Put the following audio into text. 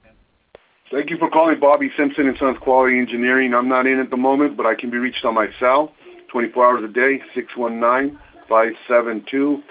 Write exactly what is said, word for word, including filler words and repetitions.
Thank you for calling Bobby Simpson and Sons Quality Engineering. I'm not in at the moment, but I can be reached on my cell twenty-four hours a day, six one nine, five seven two,